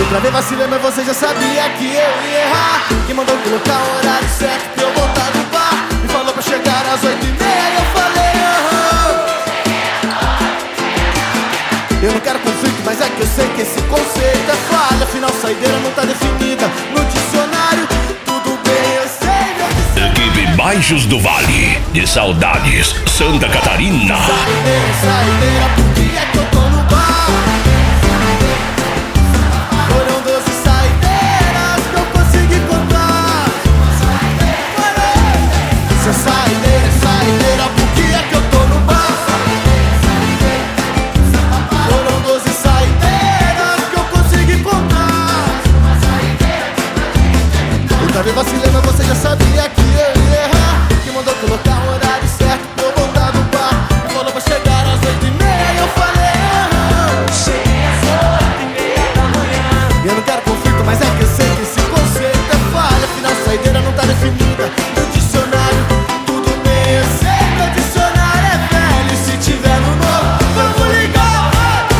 Outra vez vacilei, mas você já sabia que eu ia errar. Quem mandou colocar o horário certo pra eu voltar no bar? Me falou pra chegar às 8h30 e eu falei Eu não quero conflito, mas é que eu sei que esse conceito é falha. Afinal, saideira não tá definida no dicionário. Tudo bem, eu sei, meu que sei. Equipe Baixos do Vale, de Saudades, Santa Catarina. Saideira, saideira, por que é que eu tô no bar? Foram 12 saideiras que eu consegui contar. Se é saideira, saideira, por que é que eu tô no bar? Foram 12 saideiras que eu consegui contar. Outra vez vacilei, mas você já sabia que eu ia errar. Que mandou colocar o horário certo pra eu voltar do bar. Me falou pra chegar às 8h30 e eu falei cheguei às 8h30 da manhã. Eu não quero conflito, mas é que eu sei que esse conceito é falha. Afinal, saideira não tá definida no dicionário. Tudo bem, eu sei que o dicionário é velho. Se tiver no novo, vamos ligar.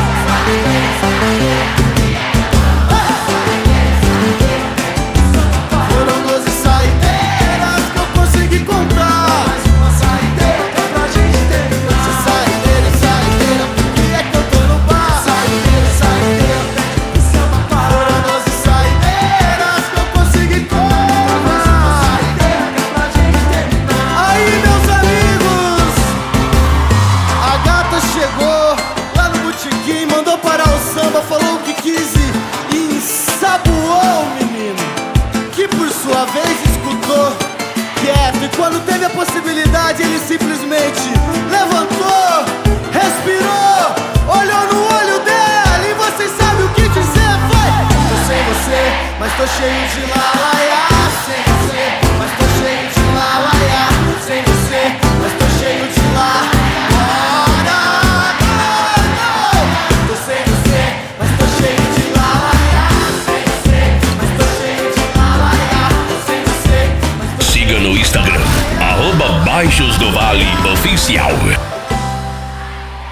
Foram 12 saideiras que eu consegui contar. Mais uma saideira que é pra gente terminar. Se é saideira, saideira, por que é que eu tô no bar? Saideira, saideira, tem que ser uma parada. Foram 12 saideiras que eu consegui contar. Mais uma saideira que é pra gente terminar. Aí, meus amigos, a gata chegou lá no botequim, mandou parar o samba, falou o que quis e ensaboou o menino, que por sua vez escutou quieto. E quando teve a possibilidade, ele simplesmente levantou, respirou, olhou no olho dela e vocês sabem o que dizer. Vai! Tô sem você, mas tô cheio de lalaiá. Sem você, mas tô cheio de lalaiá. Sem você, mas tô cheio de lá. Tô sem você, mas tô cheio de lalaiá. Sem você, mas tô cheio de lalaiá. Sem você, mas tô Siga no Instagram, @Baixos do Vale Oficial.